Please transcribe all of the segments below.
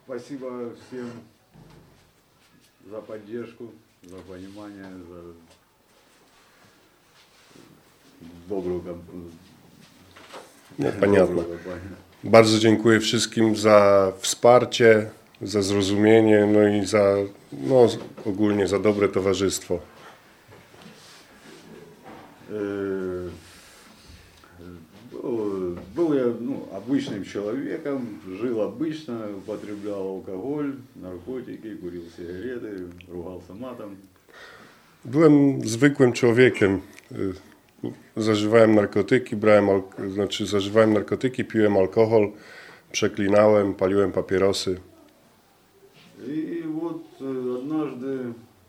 Спасибо всем за поддержку, за понимание, за добрую компанию. No, понятно. Bardzo dziękuję wszystkim za wsparcie, za zrozumienie, no i za, no, ogólnie za dobre towarzystwo. Был я обычным человеком, жил обычно, употреблял алкоголь, наркотики, курил сигареты, ругался матом. Byłem zwykłym człowiekiem. Zażywałem narkotyki, piłem alkohol, przeklinałem, paliłem papierosy. И вот однажды,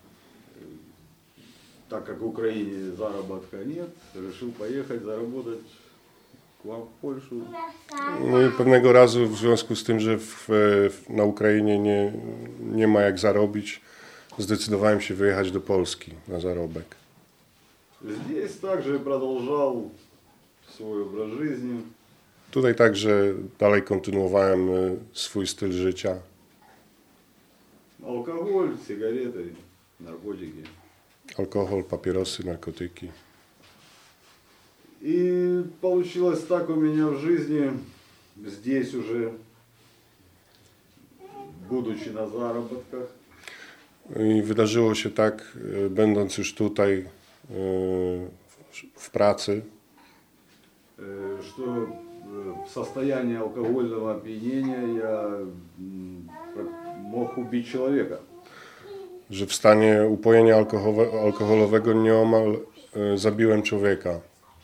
так как в Украине заработка нет, решил поехать заработать к вам в Польшу. No i pewnego razu w związku z tym, że na Ukrainie nie ma jak zarobić, zdecydowałem się wyjechać do Polski na zarobek. Здесь также продолжал свой образ жизни. Tutaj także dalej kontynuowałem swój styl życia. Алкоголь, сигареты, наркотики. Alkohol, papierosy, narkotyki. И получилось так у меня в жизни, здесь уже, будучи на заработках. I wydarzyło się tak, będąc już tutaj w pracy, Что в состоянии алкогольного опьянения я мог убить человека. że w stanie upojenia alkoholowego nieomal zabiłem człowieka.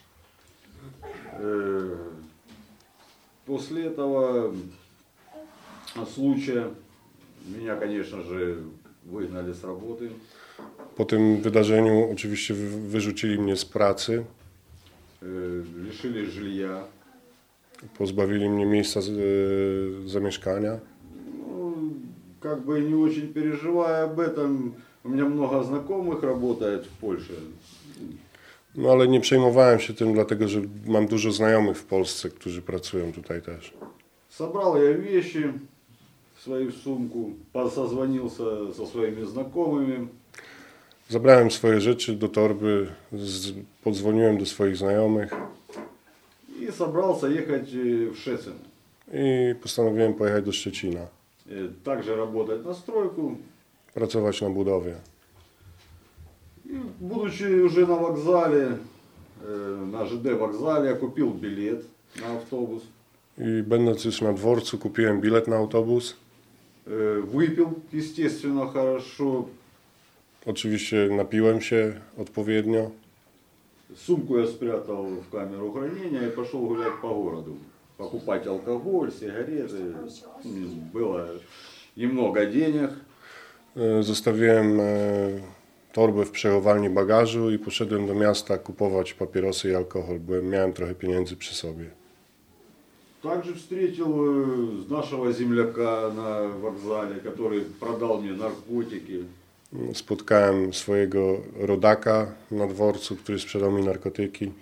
После этого случая меня, конечно же, выгнали с работы. Po tym wydarzeniu oczywiście wyrzucili mnie z pracy, Лишили жилья. pozbawili mnie miejsca zamieszkania. Ну, как бы не очень переживая об этом, у меня много знакомых работает в Польше. No ale nie przejmowałem się tym, dlatego że mam dużo znajomych w Polsce, którzy pracują tutaj też. Собрал я вещи в свою сумку, созвонился со своими знакомыми. Zabrałem swoje rzeczy do torby, podzwoniłem do swoich znajomych И собрался ехать в Шецин. i postanowiłem pojechać do Szczecina, Также работать на стройку. pracować na budowie. И, будучи уже на вокзале, на ЖД вокзале, я купил билет на автобус. I będąc już na dworcu, kupiłem bilet na autobus. Выпил, естественно, хорошо. Oczywiście napiłem się odpowiednio. Сумку я спрятал в камеру хранения и пошел гулять по городу. Покупать алкоголь, сигареты. Было немного денег. Zostawiłem torbę w przechowalni bagażu i poszedłem do miasta kupować papierosy i alkohol, bo miałem trochę pieniędzy przy sobie. Также встретил нашего земляка на вокзале, который продал мне наркотики. Spotkałem swojego rodaka na dworcu, który sprzedał mi narkotyki.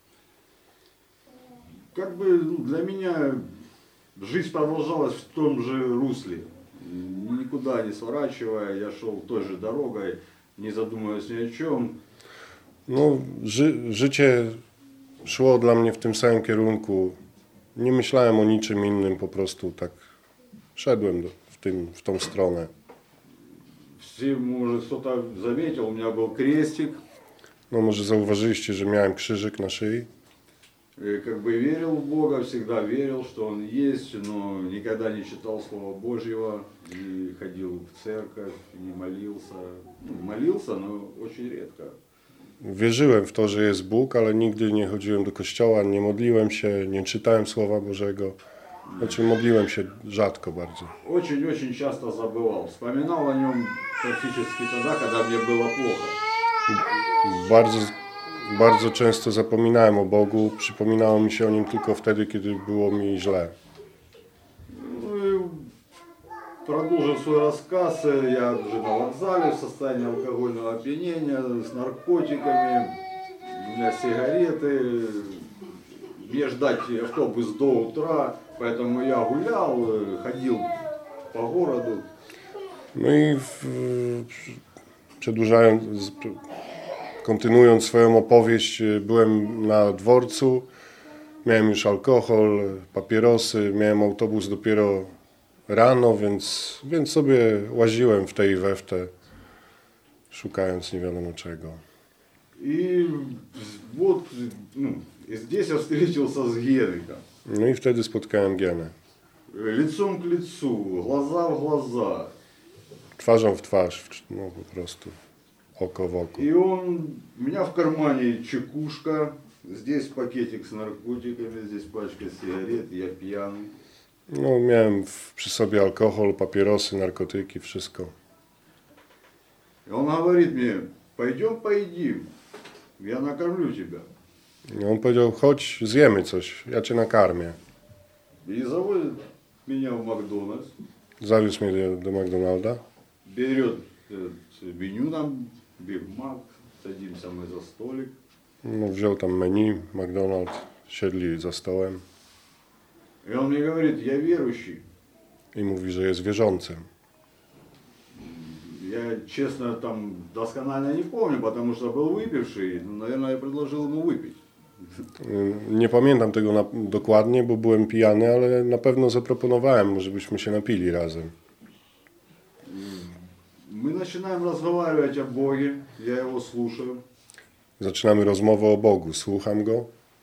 Как бы для меня жизнь продолжалась в том же русле. Никуда не сворачивая, я шел той же дорогой, не задумываясь ни о чем. No, życie szło dla mnie w tym samym kierunku. Nie myślałem o niczym innym, po prostu tak szedłem w tą stronę. Все, может, кто-то заметил, у меня был крестик. No może zauważyliście, że miałem krzyżyk na szyi. Как бы верил в Бога, всегда верил, что Он есть, но никогда не читал Слова Божьего, не ходил в церковь, не молился. Молился, но очень редко. Wierzyłem w to, że jest Bóg, ale nigdy nie chodziłem do kościoła, nie modliłem się, nie czytałem Słowa Bożego. Znaczy modliłem się rzadko bardzo. Очень-очень часто забывал. Вспоминал о Нем практически тогда, когда мне было плохо. Bardzo często zapominałem o Bogu, przypominało mi się o Nim tylko wtedy, kiedy było mi źle. Продолжив свой рассказ, я уже на вокзале в состоянии алкогольного опьянения, с наркотиками, у меня сигареты, мне ждать автобус до утра, поэтому я гулял, ходил по городу. No i kontynuując swoją opowieść, byłem na dworcu, miałem już alkohol, papierosy, miałem autobus dopiero rano, więc sobie łaziłem w tej i we w te, szukając nie wiadomo czego. И вот, и здесь я встретился с Геной. No i wtedy spotkałem Genę. Лицом к лицу, глаза в глаза. Twarzą w twarz, no po prostu, oko w oko. И у меня в кармане чекушка, здесь пакетик с наркотиками, здесь пачка сигарет, я пьяный. No miałem przy sobie alkohol, papierosy, narkotyki, wszystko. И он говорит мне, пойдем поедим, я накормлю тебя. I on powiedział, chodź, zjemy coś, ja cię nakarmię. И заводит меня в Макдональдс, Zawiózł mnie do McDonalda. берет меню нам, Биг Мак, садимся мы за столик. No, wziął tam menu, McDonald's, siedli za stołem И он мне говорит, я верующий. i mówi, że jest wierzącym. Я, честно, там досконально не помню, потому что был выпивший. Наверное, я предложил ему выпить. Nie pamiętam tego dokładnie, bo byłem pijany, ale na pewno zaproponowałem mu, żebyśmy się napili razem. Мы начинаем разговаривать о Боге, я его слушаю. Zaczynamy rozmowę o Bogu, słucham go.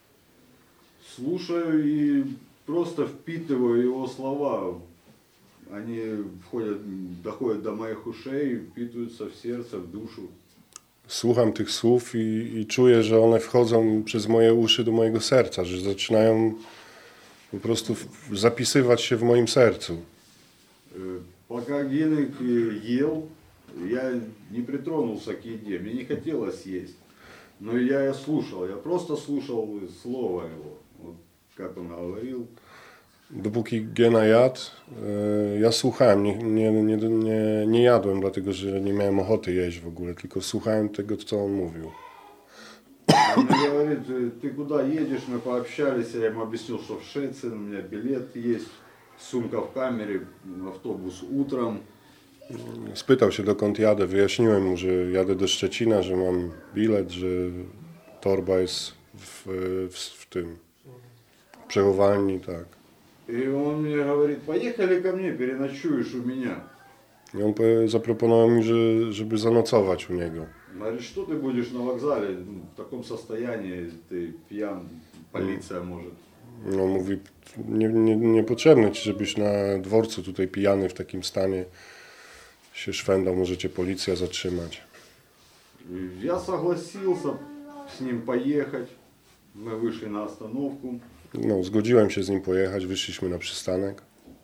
Слушаю и просто впитываю его слова. Они доходят до моих ушей, впитываются в сердце, в душу. Słucham tych słów i czuję, że one wchodzą przez moje uszy do mojego serca, że zaczynają po prostu zapisywać się w moim sercu. Пока Генек ел, я не притронулся к еде, мне не хотелось есть. Но я слушал, я просто слушал слово его, вот как он говорил. Dopóki Gena jadł, ja słuchałem, nie jadłem, dlatego że nie miałem ochoty jeść w ogóle, tylko słuchałem tego, co on mówił. Он мне говорит, ты куда едешь, мы пообщались, я ему объяснил, что в Шецин, у меня билет есть, сумка в камере, автобус утром. Spytał się, dokąd jadę, wyjaśniłem mu, że jadę do Szczecina, że mam bilet, że torba jest w tym przechowalni, tak. И он мне говорит, поехали ко мне, переночуешь у меня. I on zaproponował mi, żeby zanocować u niego. Говорит, что ты будешь на вокзале в таком состоянии, ты пьян, полиция может. No mówi, niepotrzebne ci, żebyś na dworcu tutaj pijany w takim stanie się szwendał, może cię policja zatrzymać. Я согласился с ним поехать. Мы вышли на остановку. No, zgodziłem się z nim pojechać, wyszliśmy na przystanek.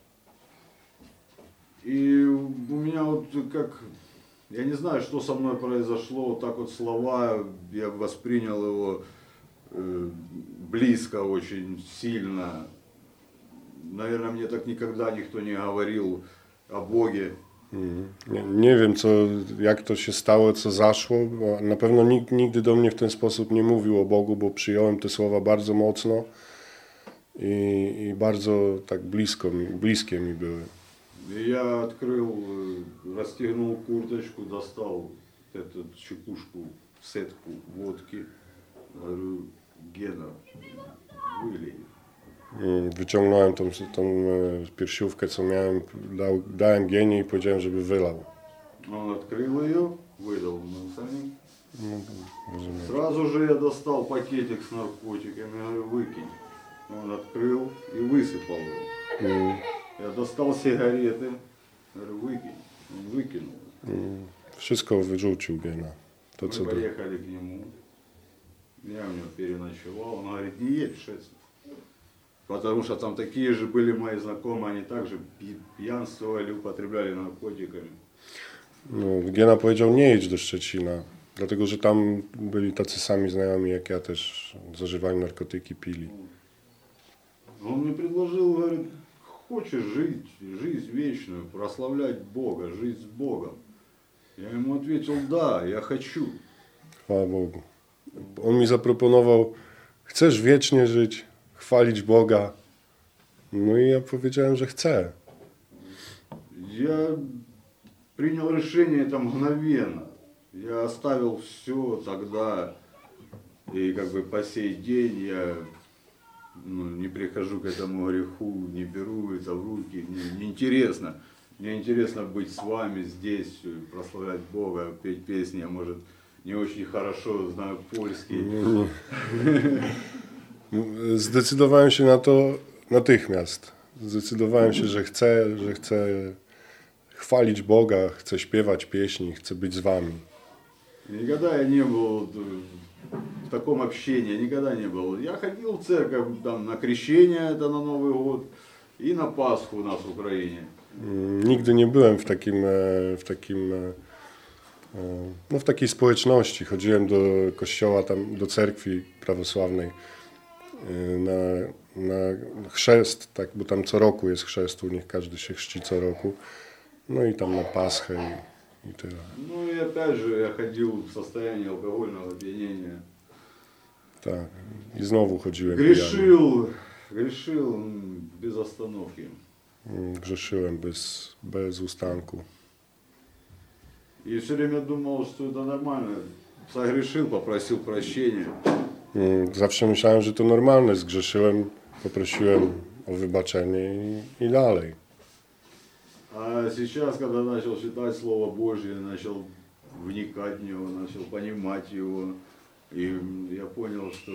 И у меня вот как, я не знаю, что со мной произошло, так вот слова, я воспринял его близко, очень сильно. Наверное, мне так никогда никто не говорил о Боге. Nie wiem, jak to się stało, co zaszło, bo na pewno nikt nigdy do mnie w ten sposób nie mówił o Bogu, bo przyjąłem te słowa bardzo mocno i bardzo tak bliskie mi były. Я открыл, расстегнул курточку, достал эту чекушку, сетку водки. Говорю, Гена, вылей. Wyciągnąłem tą piersiówkę, co miałem, dałem Genie i powiedziałem, żeby wylał. Он открыл ее, выдал на сани. Сразу же я достал пакетик с наркотиками, говорю, выкинь. Он открыл и высыпал его. Я достал сигареты, говорю, выкинь. Он выкинул. Wszystko wyrzucił Gena. Мы поехали к нему. Я у него переночевал. Он говорит, не едь в Шецин. Потому что там такие же были мои знакомые, они также пьянствовали, употребляли наркотиками. No, Gena powiedział, nie jedź do Szczecina, dlatego że tam byli tacy sami znajomi jak ja też, zażywali narkotyki, pili. Он мне предложил, говорит, хочешь жить, жизнь вечную, прославлять Бога, жить с Богом? Я ему ответил, да, я хочу. Chwała Bogu. On mi zaproponował, chcesz wiecznie żyć, chwalić Boga? No i ja powiedziałem, że chcę. я принял решение это мгновенно. Я оставил все тогда, и как бы по сей день я не прихожу к этому греху, не беру это в руки, мне неинтересно. Мне интересно быть с вами здесь, прославлять Бога, петь песни, я, может, не очень хорошо знаю pольski. Zdecydowałem się na to natychmiast. Zdecydowałem się, że chcę chwalić Boga, chcę śpiewać pieśni, chcę być z wami. Никогда я не был в таком общении, никогда не был. Я ходил в церковь там, на крещение, это на Новый год, и на Пасху у нас в Украине. Nigdy nie byłem w takiej społeczności. Chodziłem do kościoła, tam do cerkwi prawosławnej na chrzest, tak, bo tam co roku jest chrzest, u nich każdy się chrzci co roku. No i tam na Paschę i tyle. Ну и опять же я ходил в состоянии алкогольного опьянения. Tak, i znowu chodziłem pijany. Грешил без остановки. Grzeszyłem bez ustanku. И все время думал, что это нормально. Согрешил, попросил прощения. Zawsze myślałem, że to normalne. Zgrzeszyłem, poprosiłem o wybaczenie i dalej. А сейчас, когда начал читать Слово Божье, начал вникать в него, начал понимать его, и я понял, что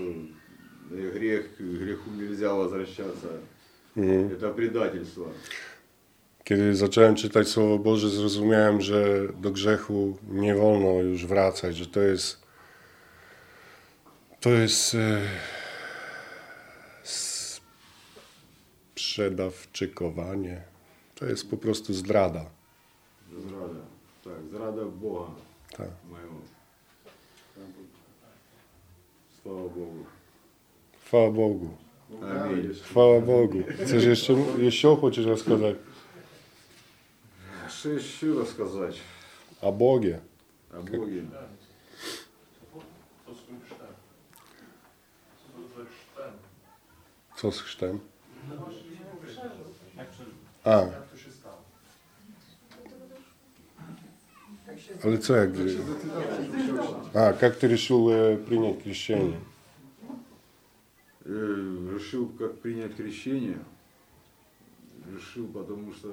греху нельзя возвращаться. Это предательство. Kiedy zacząłem czytać Słowo Boże, zrozumiałem, że do grzechu nie wolno już wracać, że to jest sprzedawczykowanie. To jest po prostu zdrada. Zdrada. Tak, zdrada Boga. Tak. Mojego. Слава Богу. Chwała Bogu. Аминь. Chwała Bogu. Chcesz jeszcze хочешь рассказать? Что еще рассказать O Bogie. о Боге? Co z chrztem? A. Ale co jak... как ты решил принять крещение? Решил, как принять крещение. Решил, потому что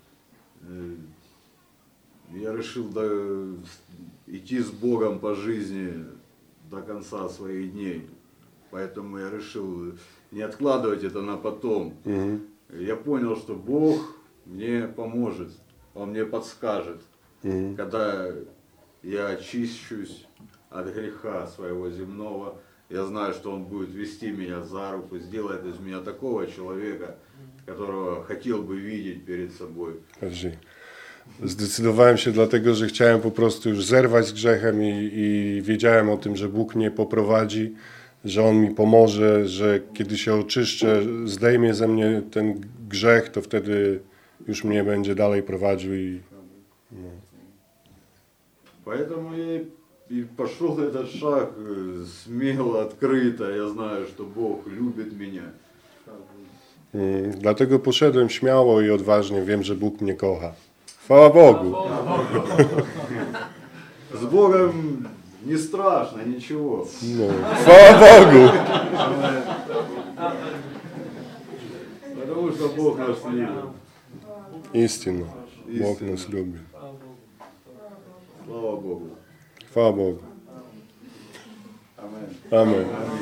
я решил идти с Богом по жизни до конца своих дней. Поэтому я решил не откладывать это на потом. Я понял, что Бог мне поможет, Он мне подскажет, когда я очищусь от греха своего земного. Я знаю, что Он будет вести меня за руку, сделает из меня такого человека, которого хотел бы видеть перед собой. Zdecydowałem się dlatego, że chciałem po prostu już zerwać z grzechem i wiedziałem o tym, że Bóg mnie poprowadzi, że On mi pomoże, że kiedy się oczyszczę, zdejmie ze mnie ten grzech, to wtedy już mnie będzie dalej prowadził Поэтому я и пошел этот шаг смело, открыто. Я знаю, что Бог любит меня. Dlatego poszedłem śmiało i odważnie. Wiem, że Bóg mnie kocha. Chwała Bogu. С Богом не страшно, ничего. Chwała Bogu. Потому что Бог нас любит. Istino. Bóg nas lubi. Слава Богу. Chwała Bogu. Amen. Amen.